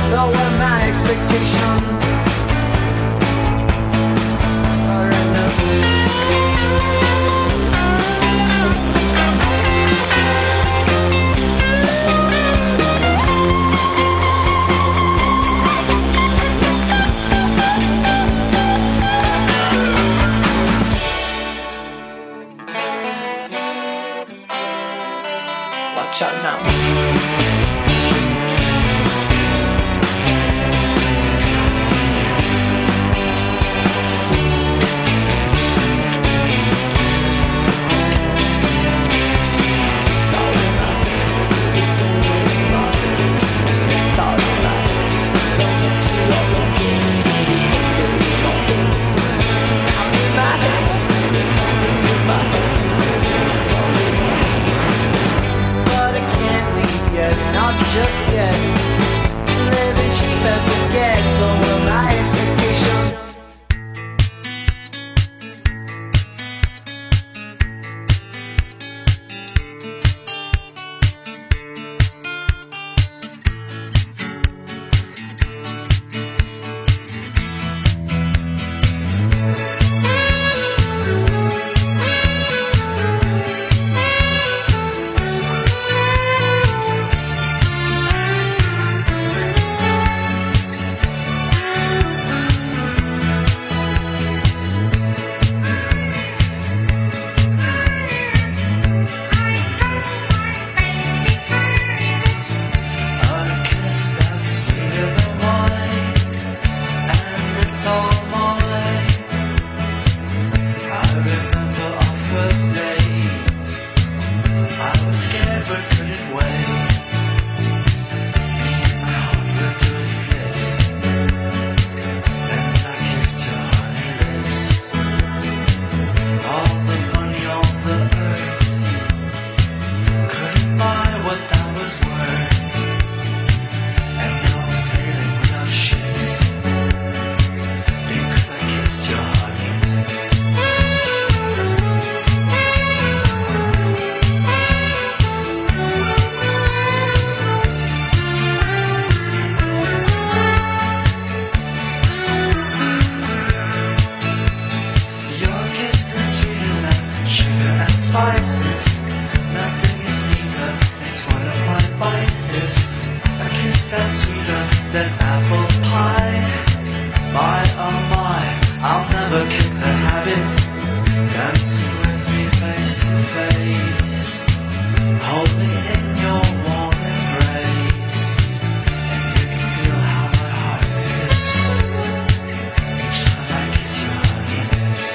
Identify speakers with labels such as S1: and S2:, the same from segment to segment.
S1: lower my expectation. Watch out now. Just yet, living cheap as it gets, over my expectation. Spices, nothing is neater, it's one of my vices. A kiss that's sweeter than apple pie. My oh my, I'll never kick the habit. Dancing with me face to face, hold me in your warm embrace, and you can feel how my heart skips each time I kiss your honey lips.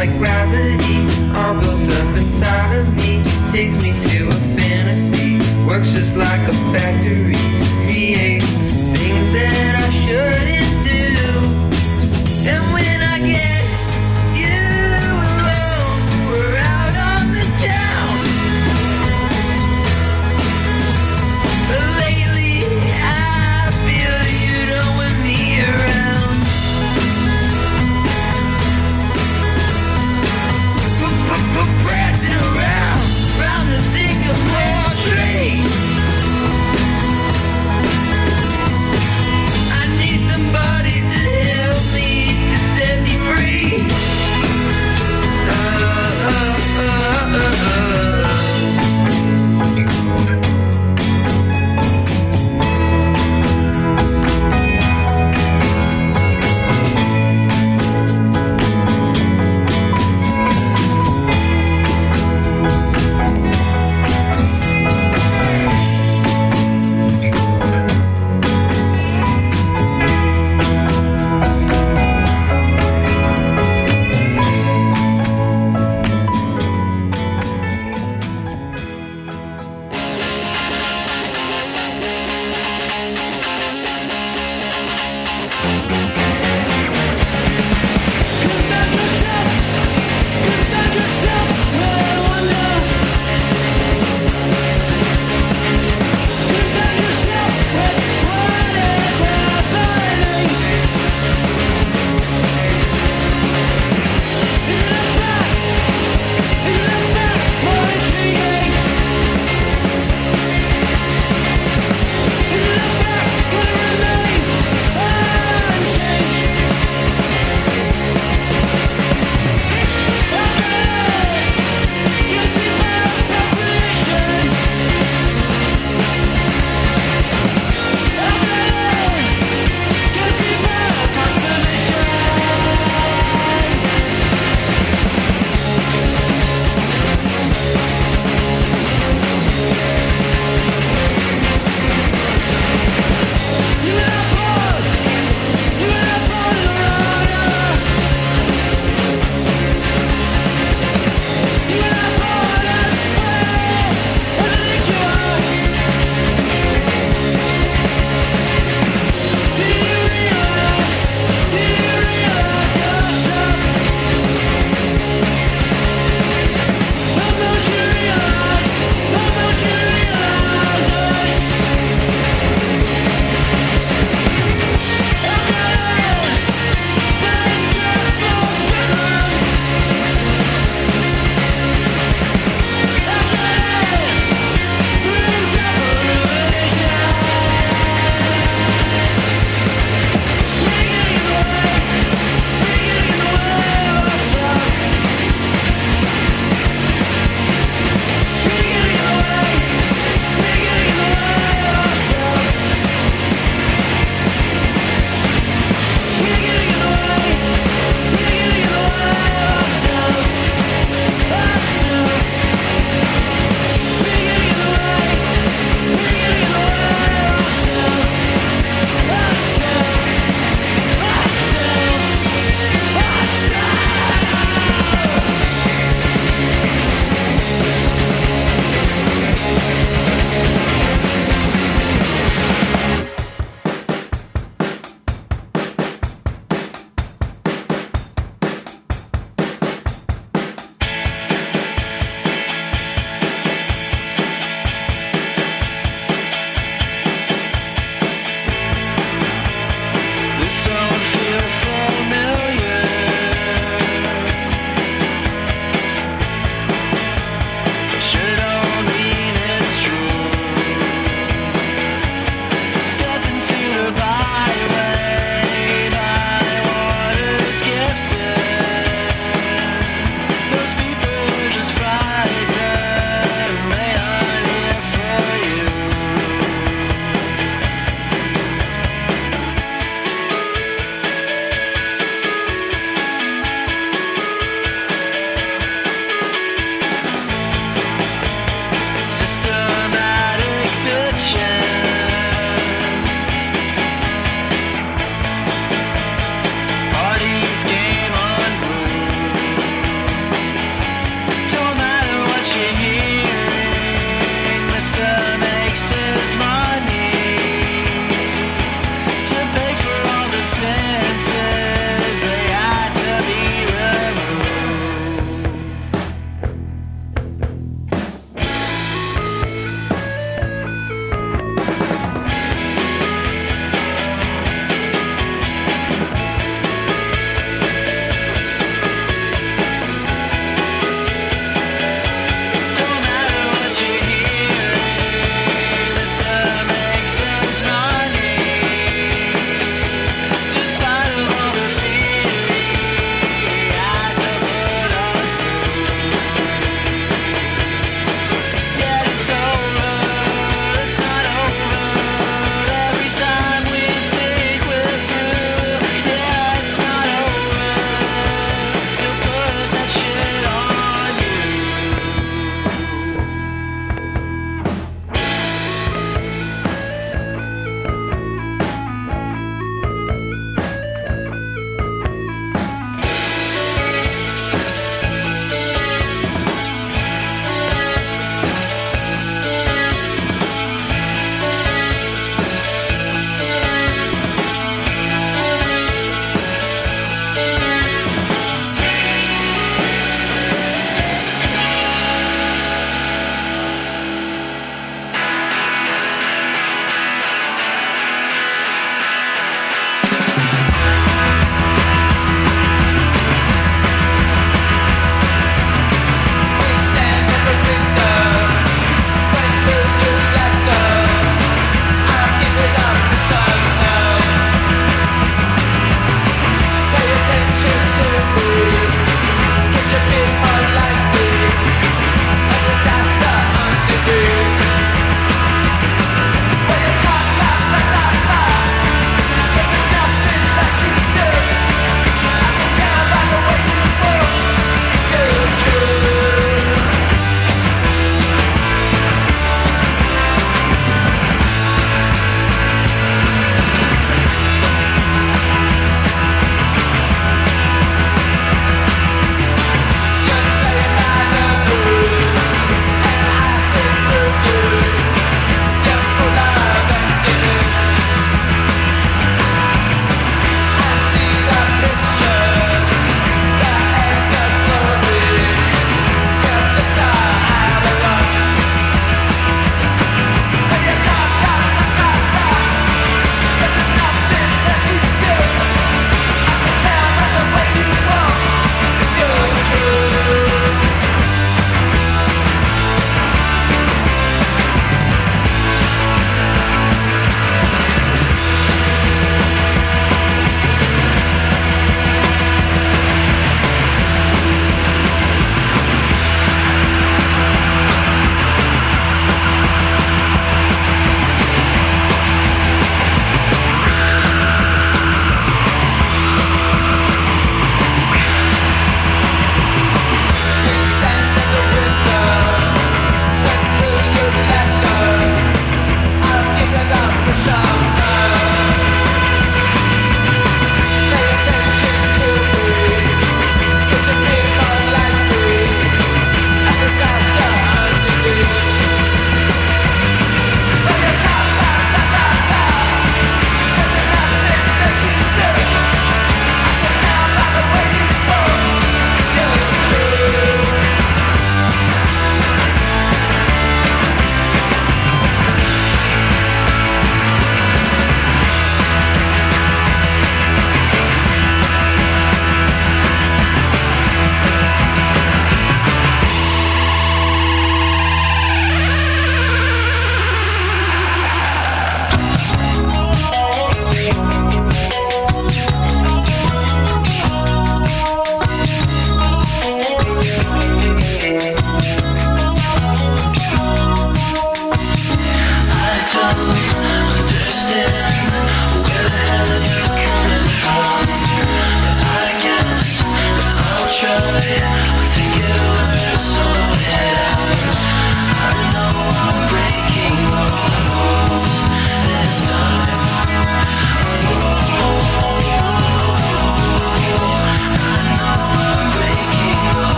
S2: like gravity, all built up inside of me. Takes me to a fantasy, works just like a factory. Create things that I shouldn't do. And when I get you alone, we're out on the town. But lately I feel you don't want me around.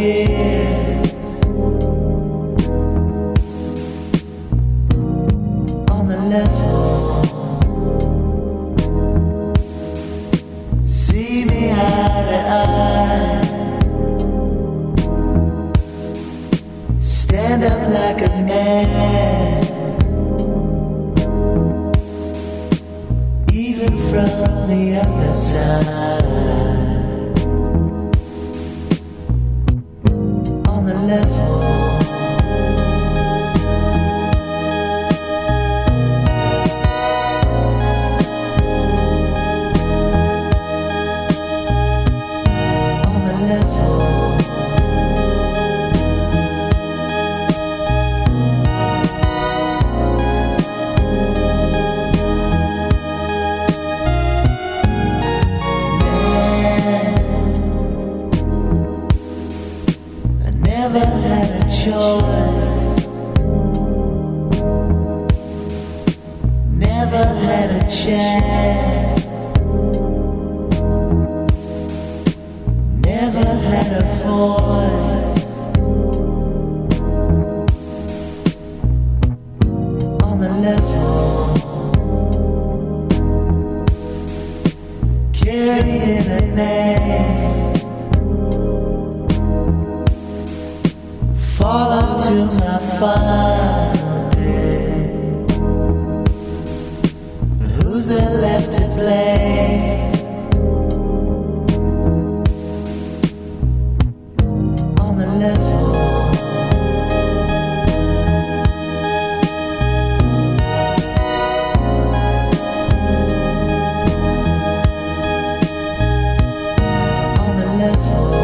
S1: tears on the level. See me eye to eye. Stand up like a man, even from the other side. On the level. Never had a choice, never had a chance, never had a voice on the level, carrying a name. Fall onto my final day. Who's there left to play? On the level. On the level.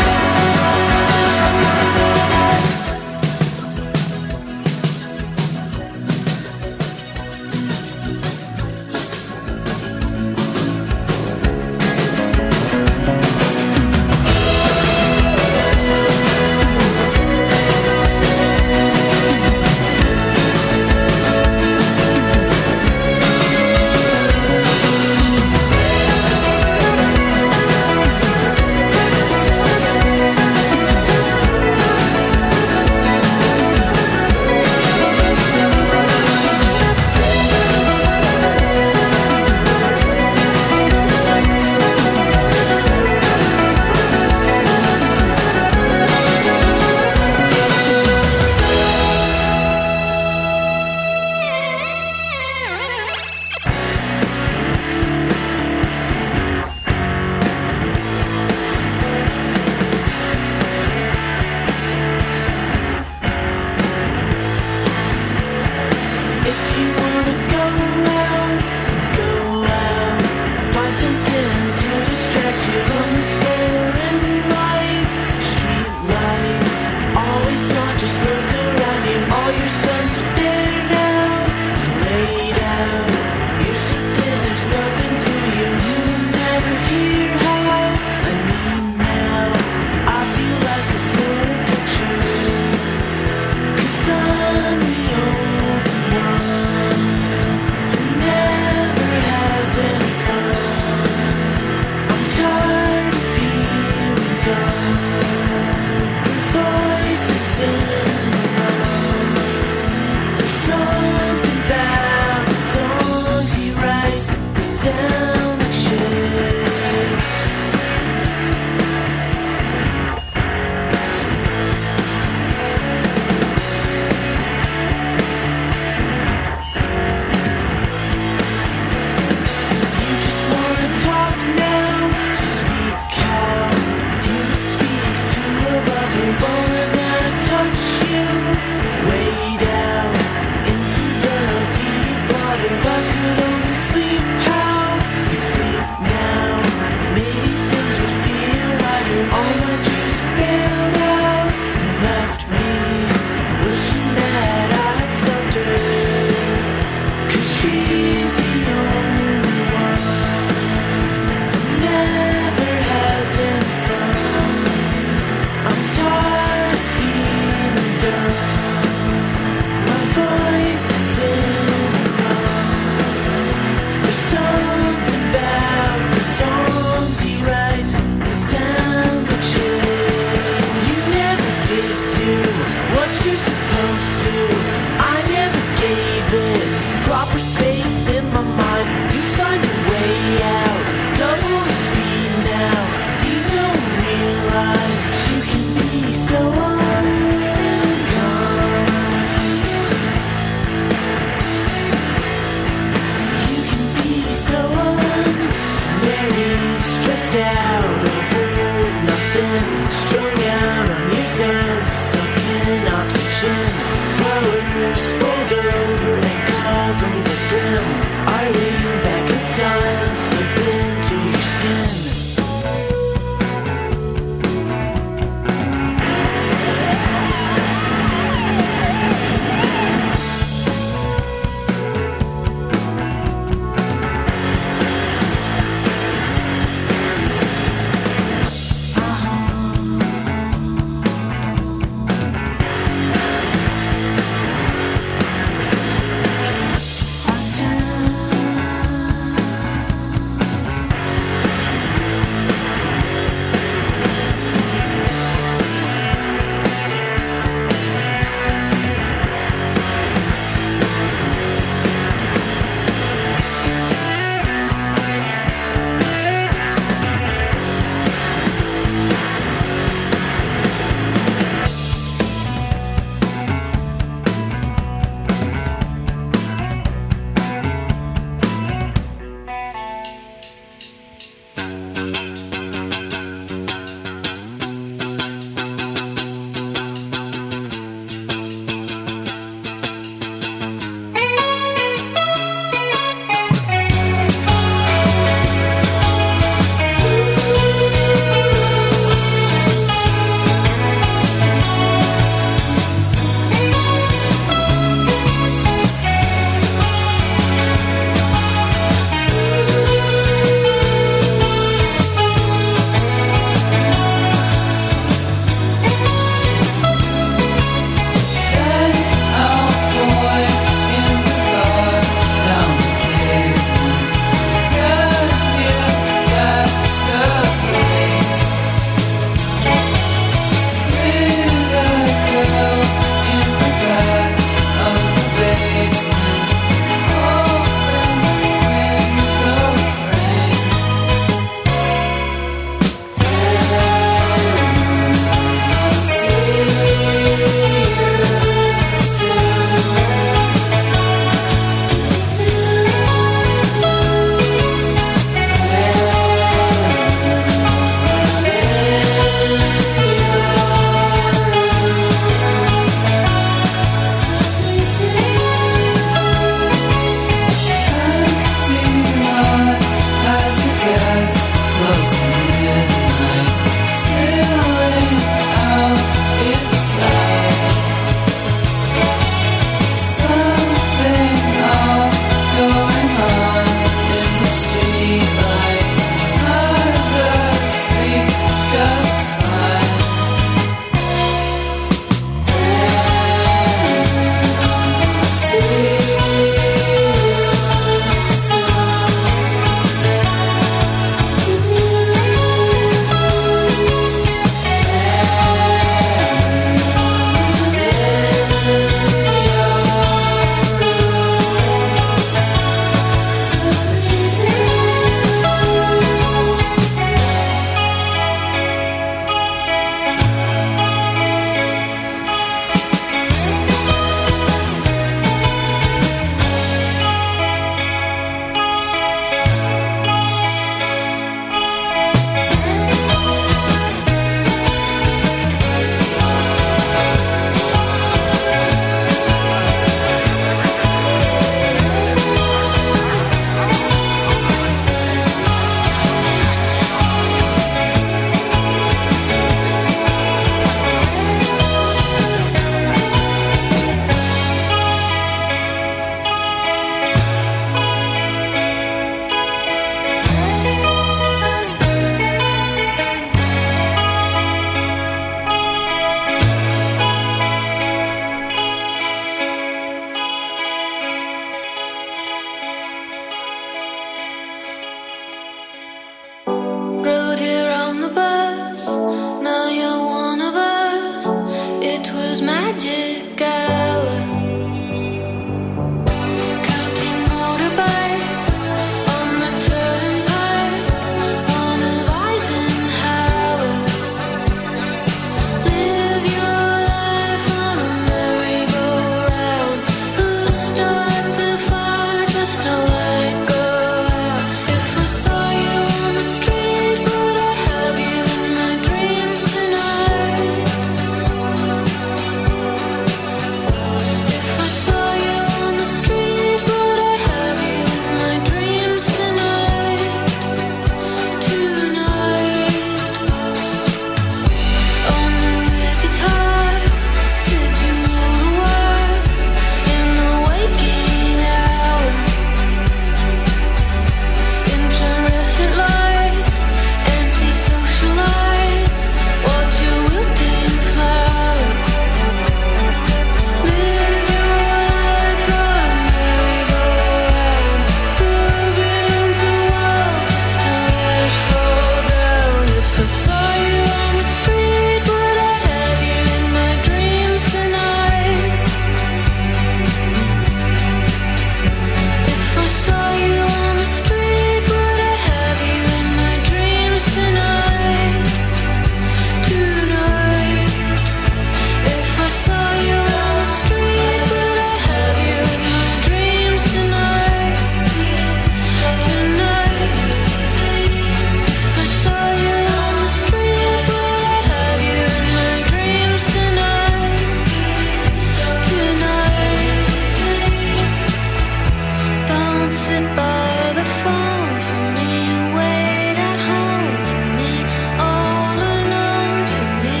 S3: sit by the phone for me, wait at home for me, all alone for me.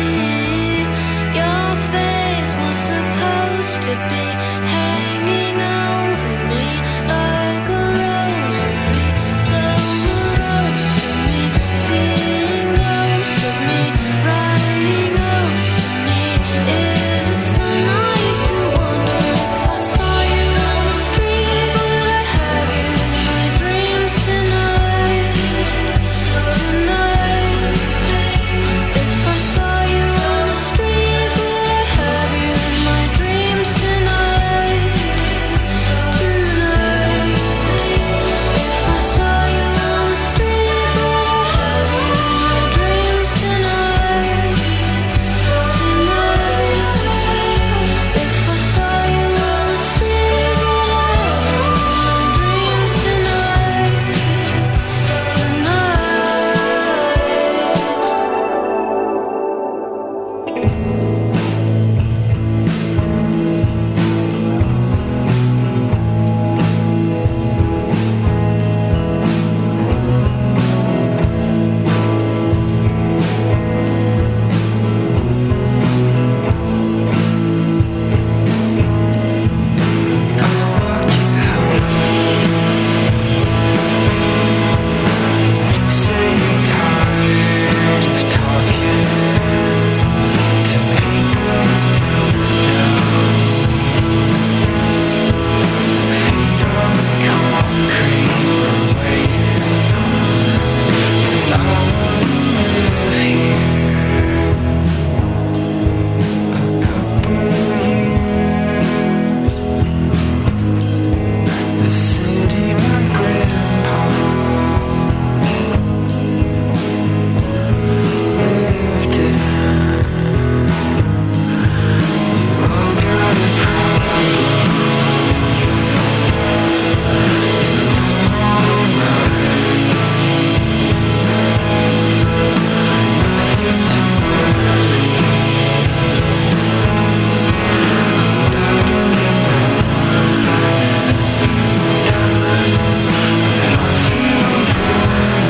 S3: Your face was supposed to be hanging over me like a rosary, summer rose for me, seeing ghosts of me, writing oaths to me. Is it so naive to wonder if I saw you on the street? Would I have you in my dreams tonight? Tonight. If I saw you on the street, would I have you in my dreams tonight? Tonight. If I saw you on the street, would I have you in my dreams tonight? Tonight. If I saw you on the street, would I have you in my dreams tonight?
S1: You say you're tired of talking to people you don't know. Feet on the concrete, we're waiting. But I wanna live here a couple years. The city my grandpa lived in. You all got a problem. Nothing to worry about in I feel for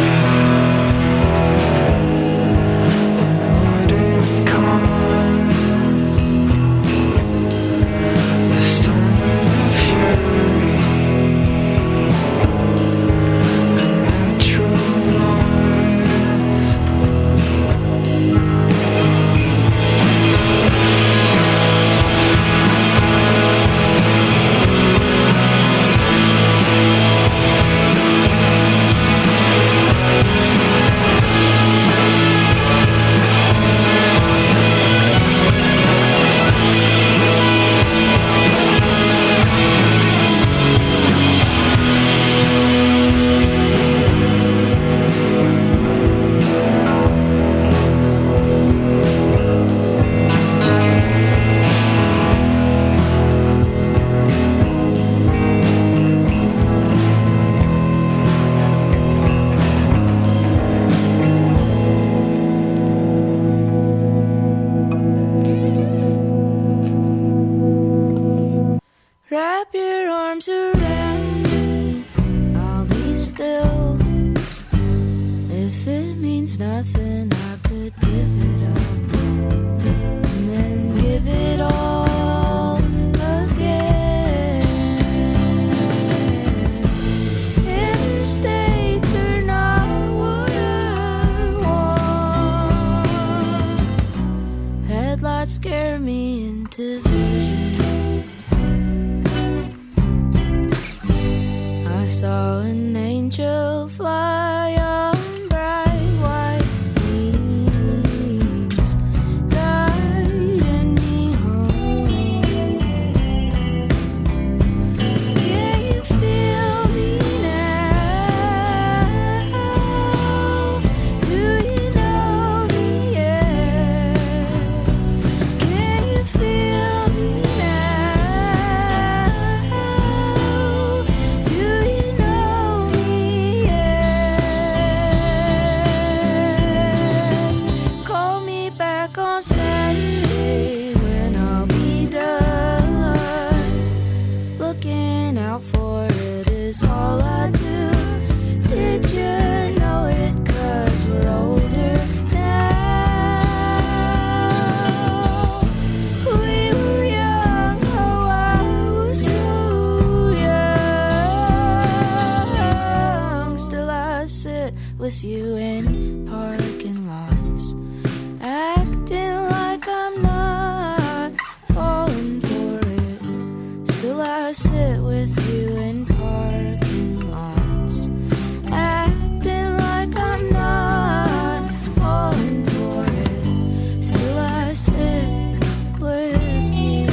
S1: what it comes. The storm of fury, a natural loss.
S4: Wrap your arms around me, I'll be still. If it means nothing, I could give it up and then give it all again. Interstates are not what I want. Headlights scare me into visions. I saw an angel fly on bright white wings, guiding me home. Can you feel me now? Do you know me yet? Can you feel me now? Do you know me yet? Call me back on Saturday when I'll be done looking out for it is all I do. Did you know it? 'Cause we're older now. We were young, oh I was so young. Still I sit with you in parking lots, acting like I'm not falling for it. Still I sit with you in parking lots, acting like I'm not falling for it. Still I sit with you.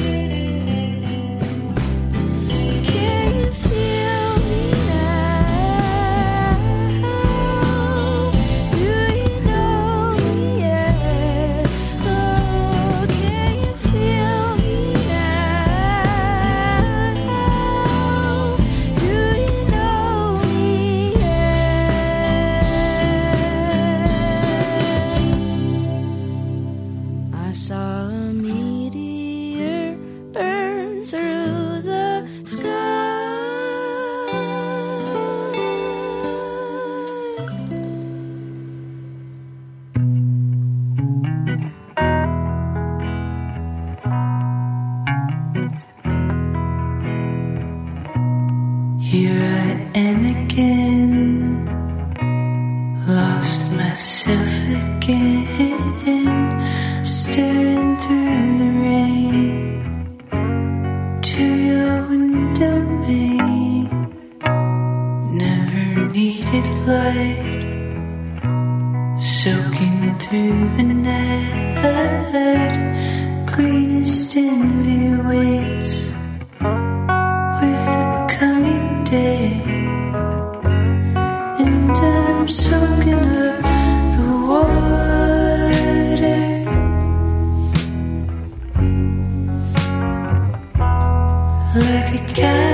S4: Can you feel me now? Do you know me yet? Oh, can you feel me now? Do you know me yet? I saw a meteor burn through the sky.
S1: Here I am again, lost myself again, staring through the rain to your window pane. Never needed light, soaking through the night. Greenest envy waits with the coming day, and I'm soaking up the water like a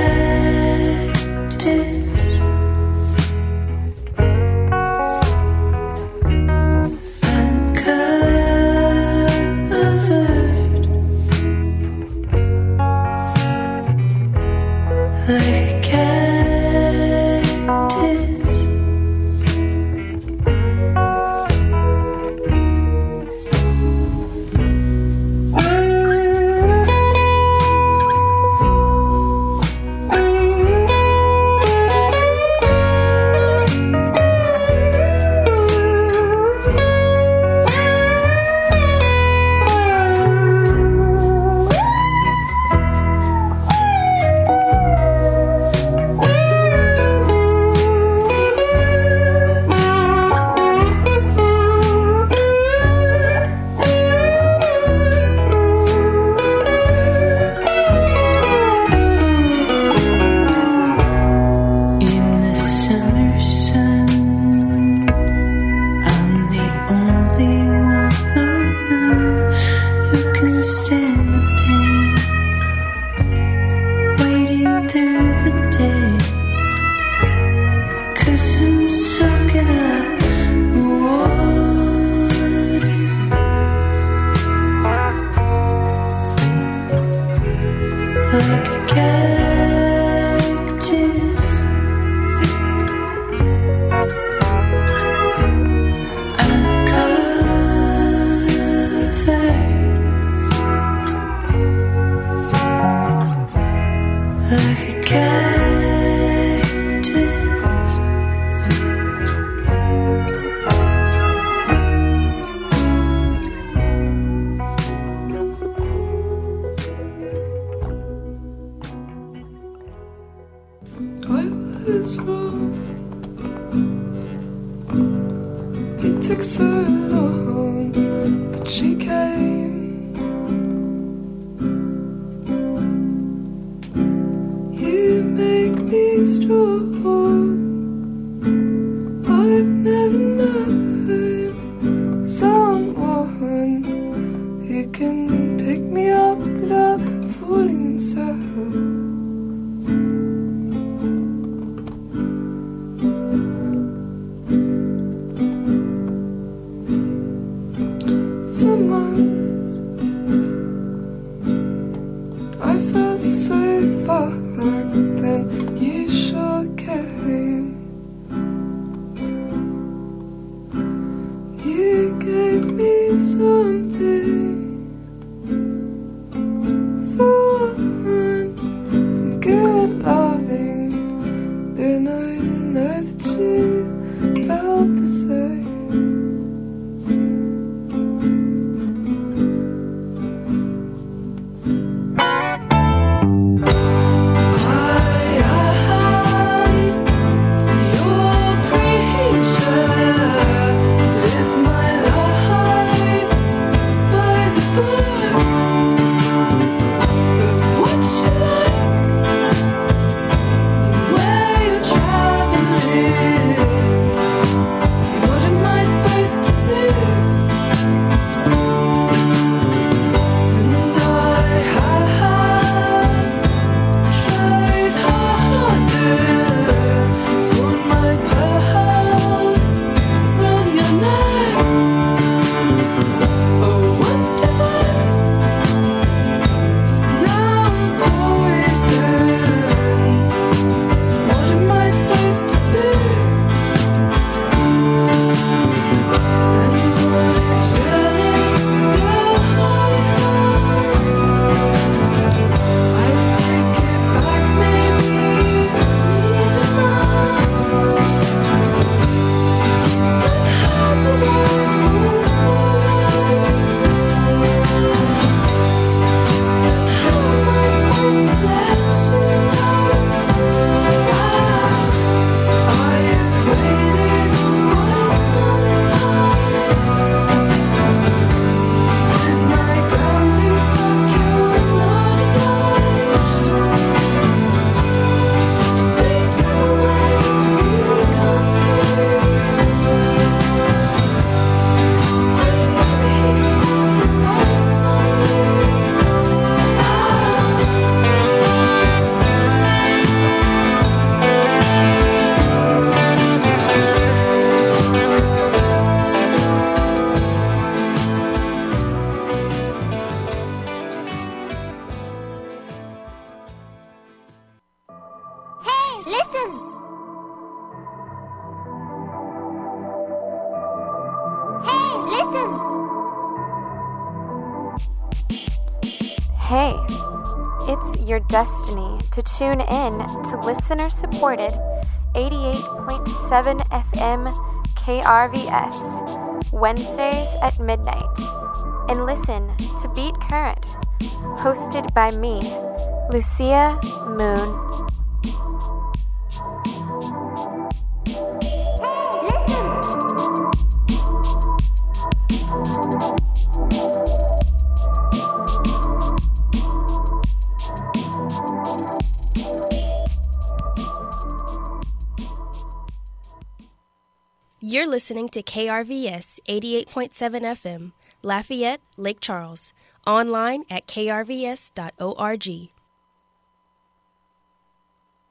S1: cactus. I'm covered like a cactus. In the summer sun, I'm the only one who can stand the pain, waiting through the day, 'cause I'm soaking up the water like a cactus. I'm covered like a cactus.
S5: I was wrong. It took so long, but she came. You make me strong. I've never known someone who can pick me up without fooling themselves. For months, I felt so far, then you shook
S6: listen! Hey, listen!
S7: Hey, it's your destiny to tune in to listener-supported 88.7 FM KRVS Wednesdays at midnight, and listen to Beat Current, hosted by me, Lucia Moon.
S8: You're listening to KRVS 88.7 FM, Lafayette, Lake Charles, online at krvs.org.